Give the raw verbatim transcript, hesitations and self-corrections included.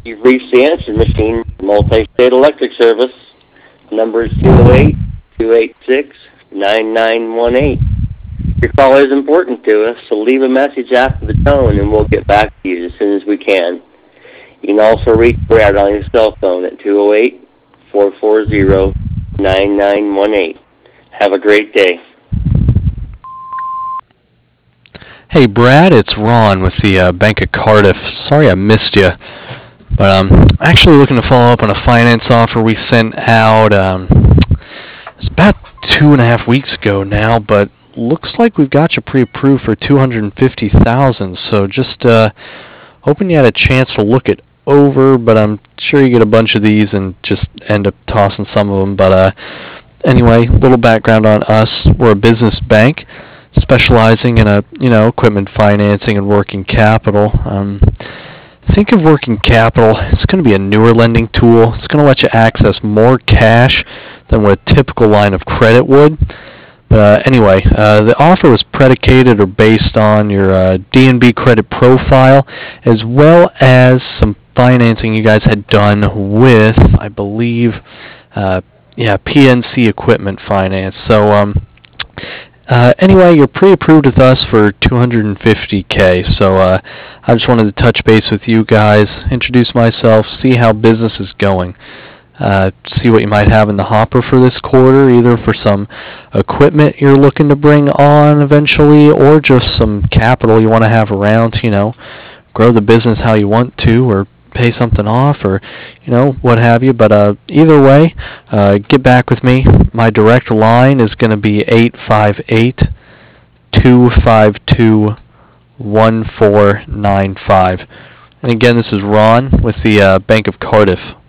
You've reached the answering machine, Multi-State Electric Service. Number is two oh eight, two eight six, nine nine one eight. Your call is important to us, so leave a message after the tone and we'll get back to you as soon as we can. You can also reach Brad on your cell phone at two oh eight, four four zero, nine nine one eight. Have a great day. Hey Brad, it's Ron with the uh, Bank of Cardiff. Sorry I missed you, but I'm um, actually looking to follow up on a finance offer we sent out. Um, it's about two and a half weeks ago now, but looks like we've got you pre-approved for two hundred fifty thousand dollars. So just uh, hoping you had a chance to look it over, but I'm sure you get a bunch of these and just end up tossing some of them. But uh, anyway, little background on us: we're a business bank specializing in a you know equipment financing and working capital. Um, think of working capital. It's going to be a newer lending tool. It's going to let you access more cash than what a typical line of credit would. But uh, anyway, uh, the offer was predicated or based on your uh, D N B credit profile, as well as some financing you guys had done with, I believe, uh, yeah, P N C Equipment Finance. So. Um, Uh, anyway, you're pre-approved with us for two hundred fifty K, so uh, I just wanted to touch base with you guys, introduce myself, see how business is going, uh, see what you might have in the hopper for this quarter, either for some equipment you're looking to bring on eventually, or just some capital you want to have around to, you know, grow the business how you want to, or pay something off, or you know what have you. But uh, either way, uh, get back with me. My direct line is going to be eight five eight, two five two, one four nine five. And again, this is Ron with the uh, Bank of Cardiff.